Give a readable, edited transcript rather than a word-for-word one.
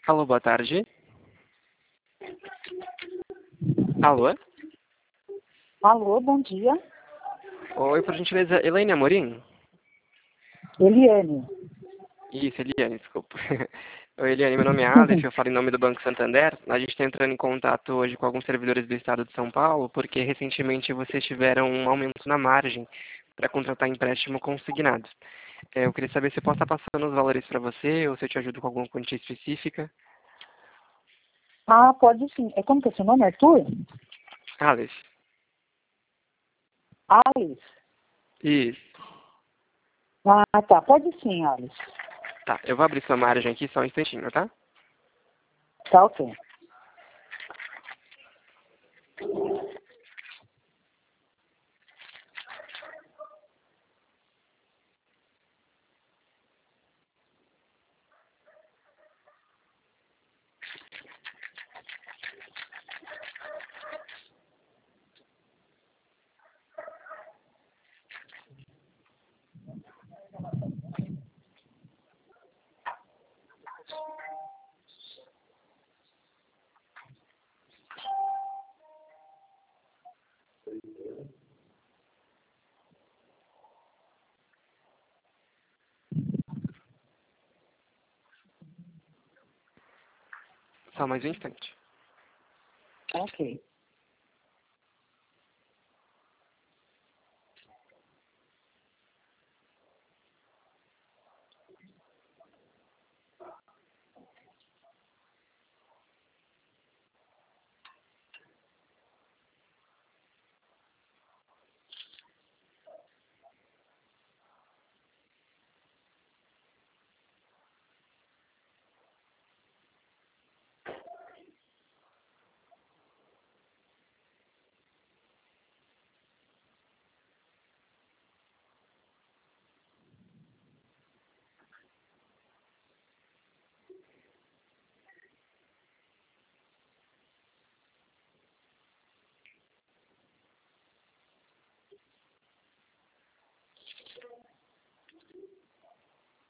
Alô, boa tarde. Alô? Alô, bom dia. Oi, por gentileza, Elaine Amorim? Eliane. Isso, Eliane, desculpa. Oi, Eliane, meu nome é Aleph, eu falo em nome do Banco Santander. A gente está entrando em contato hoje com alguns servidores do Estado de São Paulo, porque recentemente vocês tiveram um aumento na margem para contratar empréstimo consignado. Eu queria saber se eu posso estar passando os valores para você, ou se eu te ajudo com alguma quantia específica. Ah, pode sim. É como que é seu nome, Arthur? Aleph. Alice. Isso. Ah, tá. Pode sim, Alice. Tá, eu vou abrir sua margem aqui só um instantinho, tá? Tá ok. Só mais um instante. Ok.